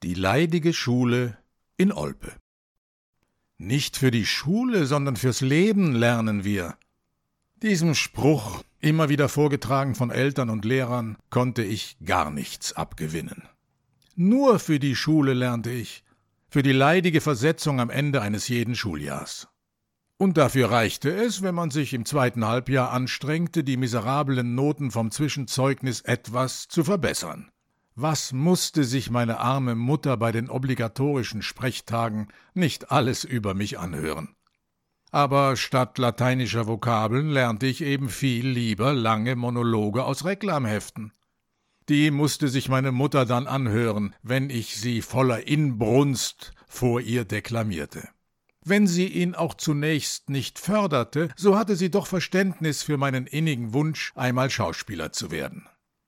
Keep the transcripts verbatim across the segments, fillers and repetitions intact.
Die leidige Schule in Olpe. Nicht für die Schule, sondern fürs Leben lernen wir. Diesem Spruch, immer wieder vorgetragen von Eltern und Lehrern, konnte ich gar nichts abgewinnen. Nur für die Schule lernte ich, für die leidige Versetzung am Ende eines jeden Schuljahrs. Und dafür reichte es, wenn man sich im zweiten Halbjahr anstrengte, die miserablen Noten vom Zwischenzeugnis etwas zu verbessern. Was musste sich meine arme Mutter bei den obligatorischen Sprechtagen nicht alles über mich anhören? Aber statt lateinischer Vokabeln lernte ich eben viel lieber lange Monologe aus Reklamheften. Die musste sich meine Mutter dann anhören, wenn ich sie voller Inbrunst vor ihr deklamierte. Wenn sie ihn auch zunächst nicht förderte, so hatte sie doch Verständnis für meinen innigen Wunsch, einmal Schauspieler zu werden.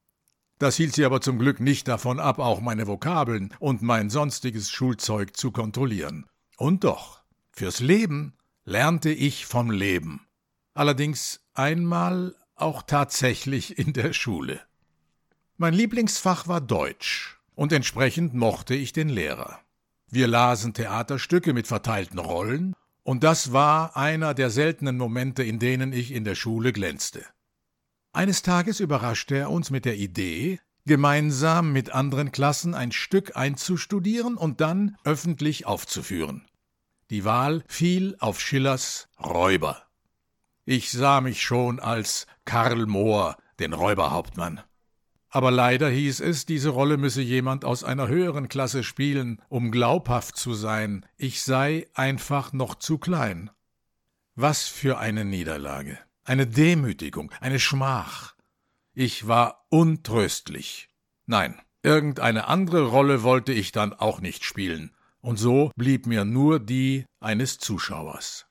Das hielt sie aber zum Glück nicht davon ab, auch meine Vokabeln und mein sonstiges Schulzeug zu kontrollieren. Und doch, fürs Leben lernte ich vom Leben. Allerdings einmal auch tatsächlich in der Schule. Mein Lieblingsfach war Deutsch, und entsprechend mochte ich den Lehrer. Wir lasen Theaterstücke mit verteilten Rollen, und das war einer der seltenen Momente, in denen ich in der Schule glänzte. Eines Tages überraschte er uns mit der Idee, gemeinsam mit anderen Klassen ein Stück einzustudieren und dann öffentlich aufzuführen. Die Wahl fiel auf Schillers Räuber. Ich sah mich schon als Karl Moor, den Räuberhauptmann. Aber leider hieß es, diese Rolle müsse jemand aus einer höheren Klasse spielen, um glaubhaft zu sein. Ich sei einfach noch zu klein. Was für eine Niederlage, eine Demütigung, eine Schmach. Ich war untröstlich. Nein, irgendeine andere Rolle wollte ich dann auch nicht spielen. Und so blieb mir nur die eines Zuschauers.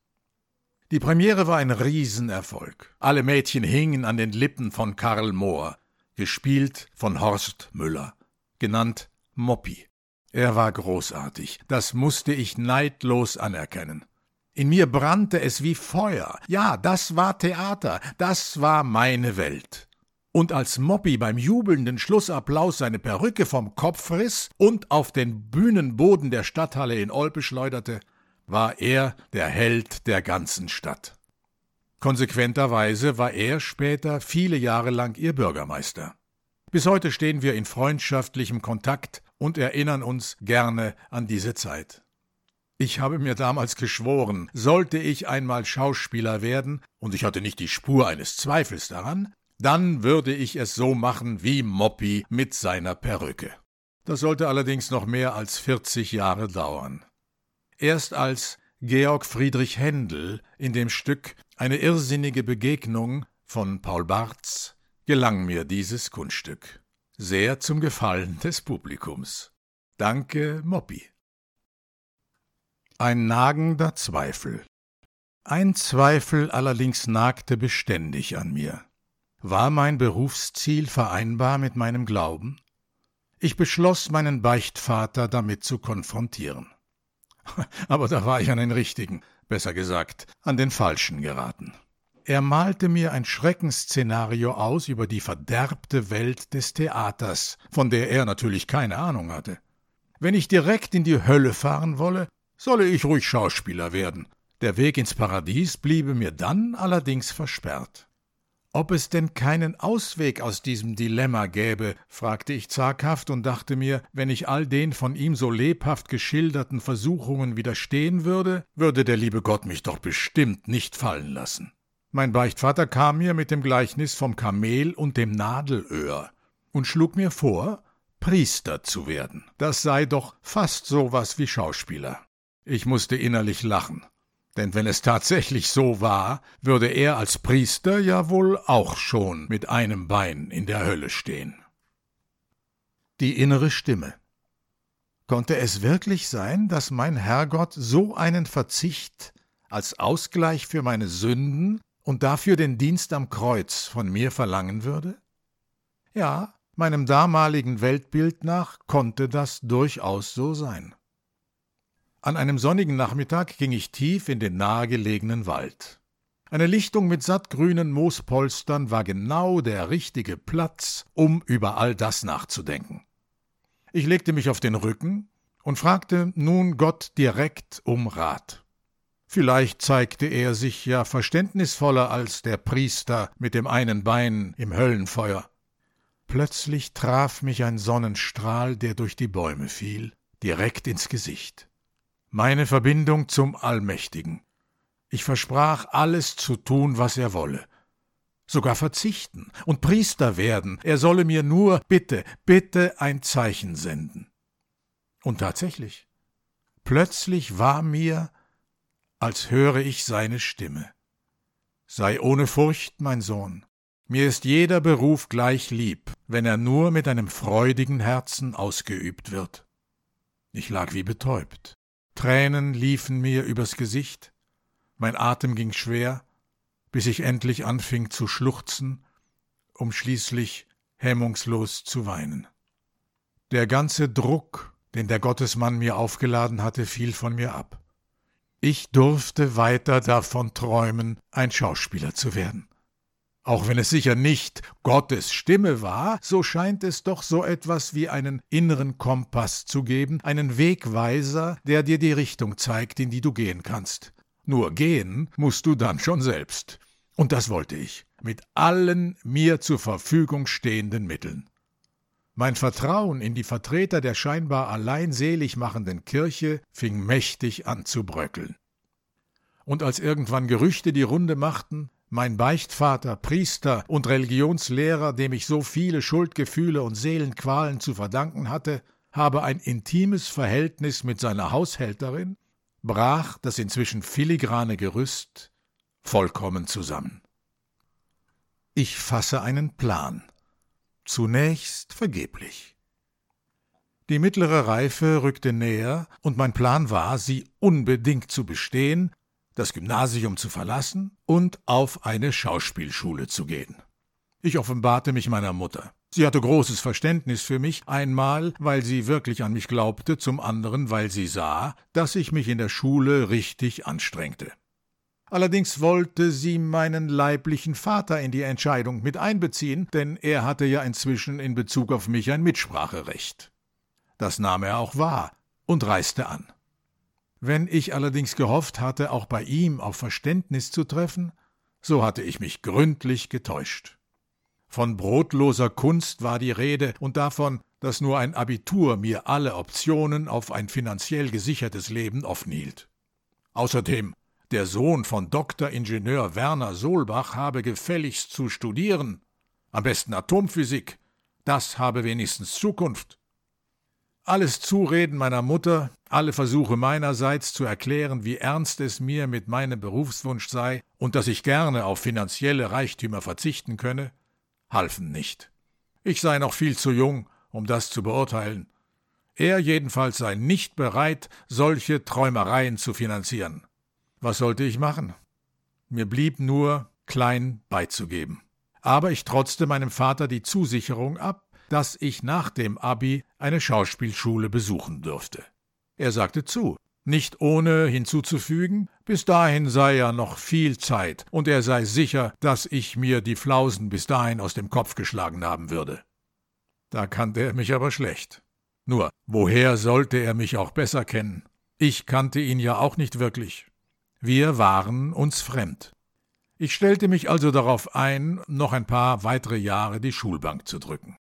Die Premiere war ein Riesenerfolg. Alle Mädchen hingen an den Lippen von Karl Moor, gespielt von Horst Müller, genannt Moppi. Er war großartig, das musste ich neidlos anerkennen. In mir brannte es wie Feuer. Ja, das war Theater, das war meine Welt. Und als Moppi beim jubelnden Schlussapplaus seine Perücke vom Kopf riss und auf den Bühnenboden der Stadthalle in Olpe schleuderte, war er der Held der ganzen Stadt. Konsequenterweise war er später viele Jahre lang ihr Bürgermeister. Bis heute stehen wir in freundschaftlichem Kontakt und erinnern uns gerne an diese Zeit. Ich habe mir damals geschworen, sollte ich einmal Schauspieler werden, und ich hatte nicht die Spur eines Zweifels daran, dann würde ich es so machen wie Moppi mit seiner Perücke. Das sollte allerdings noch mehr als vierzig Jahre dauern. Erst als Georg Friedrich Händel in dem Stück »Eine irrsinnige Begegnung« von Paul Bartz gelang mir dieses Kunststück. Sehr zum Gefallen des Publikums. Danke, Moppi. Ein nagender Zweifel. Ein Zweifel allerdings nagte beständig an mir. War mein Berufsziel vereinbar mit meinem Glauben? Ich beschloss, meinen Beichtvater damit zu konfrontieren. Aber da war ich an den richtigen, besser gesagt, an den falschen geraten. Er malte mir ein Schreckensszenario aus über die verderbte Welt des Theaters, von der er natürlich keine Ahnung hatte. Wenn ich direkt in die Hölle fahren wolle, solle ich ruhig Schauspieler werden. Der Weg ins Paradies bliebe mir dann allerdings versperrt. Ob es denn keinen Ausweg aus diesem Dilemma gäbe, fragte ich zaghaft und dachte mir, wenn ich all den von ihm so lebhaft geschilderten Versuchungen widerstehen würde, würde der liebe Gott mich doch bestimmt nicht fallen lassen. Mein Beichtvater kam mir mit dem Gleichnis vom Kamel und dem Nadelöhr und schlug mir vor, Priester zu werden. Das sei doch fast so was wie Schauspieler. Ich musste innerlich lachen. Denn wenn es tatsächlich so war, würde er als Priester ja wohl auch schon mit einem Bein in der Hölle stehen. Die innere Stimme. Konnte es wirklich sein, dass mein Herrgott so einen Verzicht als Ausgleich für meine Sünden und dafür den Dienst am Kreuz von mir verlangen würde? Ja, meinem damaligen Weltbild nach konnte das durchaus so sein. An einem sonnigen Nachmittag ging ich tief in den nahegelegenen Wald. Eine Lichtung mit sattgrünen Moospolstern war genau der richtige Platz, um über all das nachzudenken. Ich legte mich auf den Rücken und fragte nun Gott direkt um Rat. Vielleicht zeigte er sich ja verständnisvoller als der Priester mit dem einen Bein im Höllenfeuer. Plötzlich traf mich ein Sonnenstrahl, der durch die Bäume fiel, direkt ins Gesicht. Meine Verbindung zum Allmächtigen. Ich versprach, alles zu tun, was er wolle. Sogar verzichten und Priester werden. Er solle mir nur, bitte, bitte ein Zeichen senden. Und tatsächlich, plötzlich war mir, als höre ich seine Stimme. Sei ohne Furcht, mein Sohn. Mir ist jeder Beruf gleich lieb, wenn er nur mit einem freudigen Herzen ausgeübt wird. Ich lag wie betäubt. Tränen liefen mir übers Gesicht. Mein Atem ging schwer, bis ich endlich anfing zu schluchzen, um schließlich hemmungslos zu weinen. Der ganze Druck, den der Gottesmann mir aufgeladen hatte, fiel von mir ab. Ich durfte weiter davon träumen, ein Schauspieler zu werden. Auch wenn es sicher nicht Gottes Stimme war, so scheint es doch so etwas wie einen inneren Kompass zu geben, einen Wegweiser, der dir die Richtung zeigt, in die du gehen kannst. Nur gehen musst du dann schon selbst. Und das wollte ich, mit allen mir zur Verfügung stehenden Mitteln. Mein Vertrauen in die Vertreter der scheinbar allein selig machenden Kirche fing mächtig an zu bröckeln. Und als irgendwann Gerüchte die Runde machten, mein Beichtvater, Priester und Religionslehrer, dem ich so viele Schuldgefühle und Seelenqualen zu verdanken hatte, habe ein intimes Verhältnis mit seiner Haushälterin, brach das inzwischen filigrane Gerüst vollkommen zusammen. Ich fasse einen Plan. Zunächst vergeblich. Die mittlere Reife rückte näher, und mein Plan war, sie unbedingt zu bestehen, das Gymnasium zu verlassen und auf eine Schauspielschule zu gehen. Ich offenbarte mich meiner Mutter. Sie hatte großes Verständnis für mich, einmal, weil sie wirklich an mich glaubte, zum anderen, weil sie sah, dass ich mich in der Schule richtig anstrengte. Allerdings wollte sie meinen leiblichen Vater in die Entscheidung mit einbeziehen, denn er hatte ja inzwischen in Bezug auf mich ein Mitspracherecht. Das nahm er auch wahr und reiste an. Wenn ich allerdings gehofft hatte, auch bei ihm auf Verständnis zu treffen, so hatte ich mich gründlich getäuscht. Von brotloser Kunst war die Rede und davon, dass nur ein Abitur mir alle Optionen auf ein finanziell gesichertes Leben offen hielt. Außerdem, der Sohn von Doktoringenieur Werner Solbach habe gefälligst zu studieren, am besten Atomphysik, das habe wenigstens Zukunft. Alles Zureden meiner Mutter, alle Versuche meinerseits zu erklären, wie ernst es mir mit meinem Berufswunsch sei und dass ich gerne auf finanzielle Reichtümer verzichten könne, halfen nicht. Ich sei noch viel zu jung, um das zu beurteilen. Er jedenfalls sei nicht bereit, solche Träumereien zu finanzieren. Was sollte ich machen? Mir blieb nur, klein beizugeben. Aber ich trotzte meinem Vater die Zusicherung ab, dass ich nach dem Abi eine Schauspielschule besuchen dürfte. Er sagte zu, nicht ohne hinzuzufügen, bis dahin sei ja noch viel Zeit und er sei sicher, dass ich mir die Flausen bis dahin aus dem Kopf geschlagen haben würde. Da kannte er mich aber schlecht. Nur, woher sollte er mich auch besser kennen? Ich kannte ihn ja auch nicht wirklich. Wir waren uns fremd. Ich stellte mich also darauf ein, noch ein paar weitere Jahre die Schulbank zu drücken.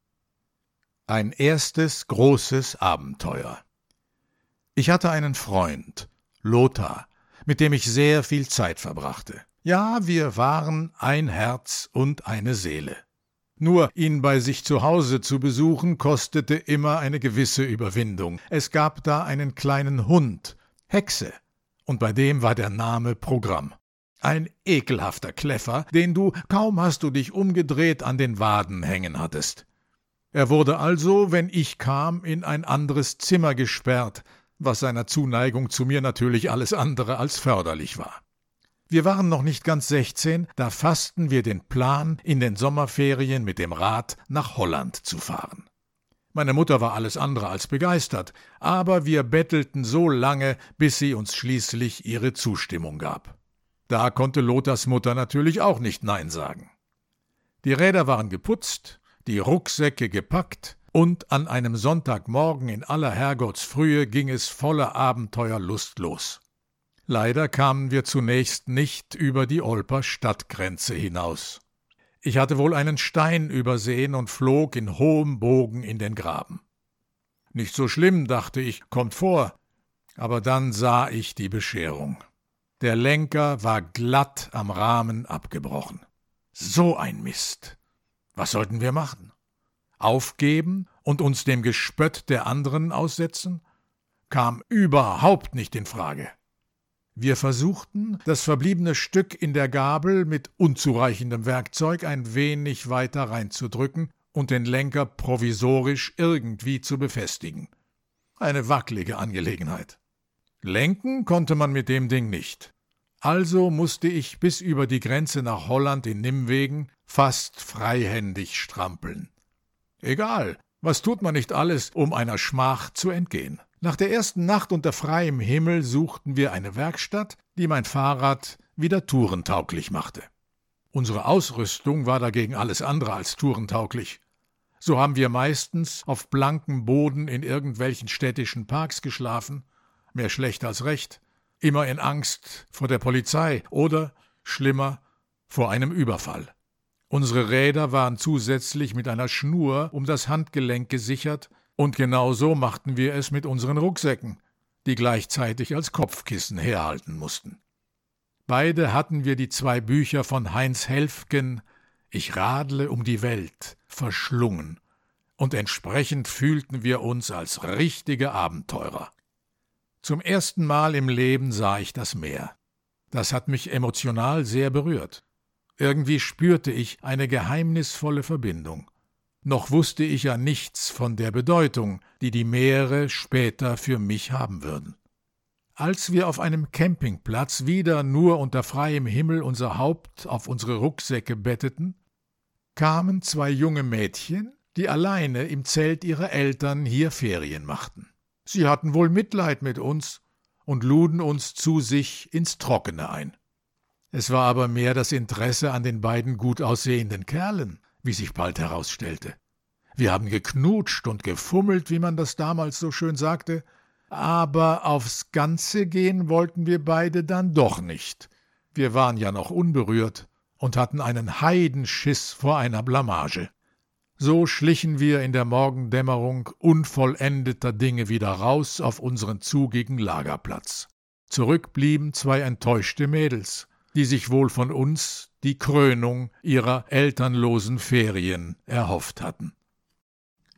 Ein erstes großes Abenteuer. Ich hatte einen Freund, Lothar, mit dem ich sehr viel Zeit verbrachte. Ja, wir waren ein Herz und eine Seele. Nur ihn bei sich zu Hause zu besuchen, kostete immer eine gewisse Überwindung. Es gab da einen kleinen Hund, Hexe, und bei dem war der Name Programm. Ein ekelhafter Kläffer, den du, kaum hast du dich umgedreht, an den Waden hängen hattest. Er wurde also, wenn ich kam, in ein anderes Zimmer gesperrt, was seiner Zuneigung zu mir natürlich alles andere als förderlich war. Wir waren noch nicht ganz sechzehn, da fassten wir den Plan, in den Sommerferien mit dem Rad nach Holland zu fahren. Meine Mutter war alles andere als begeistert, aber wir bettelten so lange, bis sie uns schließlich ihre Zustimmung gab. Da konnte Lothars Mutter natürlich auch nicht Nein sagen. Die Räder waren geputzt, die Rucksäcke gepackt und an einem Sonntagmorgen in aller Herrgottsfrühe ging es voller Abenteuerlust los. Leider kamen wir zunächst nicht über die Olper Stadtgrenze hinaus. Ich hatte wohl einen Stein übersehen und flog in hohem Bogen in den Graben. Nicht so schlimm, dachte ich, kommt vor. Aber dann sah ich die Bescherung. Der Lenker war glatt am Rahmen abgebrochen. So ein Mist! Was sollten wir machen? Aufgeben und uns dem Gespött der anderen aussetzen? Kam überhaupt nicht in Frage. Wir versuchten, das verbliebene Stück in der Gabel mit unzureichendem Werkzeug ein wenig weiter reinzudrücken und den Lenker provisorisch irgendwie zu befestigen. Eine wackelige Angelegenheit. Lenken konnte man mit dem Ding nicht. Also musste ich bis über die Grenze nach Holland in Nimwegen fast freihändig strampeln. Egal, was tut man nicht alles, um einer Schmach zu entgehen. Nach der ersten Nacht unter freiem Himmel suchten wir eine Werkstatt, die mein Fahrrad wieder tourentauglich machte. Unsere Ausrüstung war dagegen alles andere als tourentauglich. So haben wir meistens auf blankem Boden in irgendwelchen städtischen Parks geschlafen, mehr schlecht als recht, immer in Angst vor der Polizei oder, schlimmer, vor einem Überfall. Unsere Räder waren zusätzlich mit einer Schnur um das Handgelenk gesichert, und genau so machten wir es mit unseren Rucksäcken, die gleichzeitig als Kopfkissen herhalten mussten. Beide hatten wir die zwei Bücher von Heinz Helfgen »Ich radle um die Welt« verschlungen, und entsprechend fühlten wir uns als richtige Abenteurer. Zum ersten Mal im Leben sah ich das Meer. Das hat mich emotional sehr berührt. Irgendwie spürte ich eine geheimnisvolle Verbindung. Noch wusste ich ja nichts von der Bedeutung, die die Meere später für mich haben würden. Als wir auf einem Campingplatz wieder nur unter freiem Himmel unser Haupt auf unsere Rucksäcke betteten, kamen zwei junge Mädchen, die alleine im Zelt ihrer Eltern hier Ferien machten. Sie hatten wohl Mitleid mit uns und luden uns zu sich ins Trockene ein. Es war aber mehr das Interesse an den beiden gut aussehenden Kerlen, wie sich bald herausstellte. Wir haben geknutscht und gefummelt, wie man das damals so schön sagte, aber aufs Ganze gehen wollten wir beide dann doch nicht. Wir waren ja noch unberührt und hatten einen Heidenschiss vor einer Blamage. So schlichen wir in der Morgendämmerung unvollendeter Dinge wieder raus auf unseren zugigen Lagerplatz. Zurück blieben zwei enttäuschte Mädels, die sich wohl von uns die Krönung ihrer elternlosen Ferien erhofft hatten.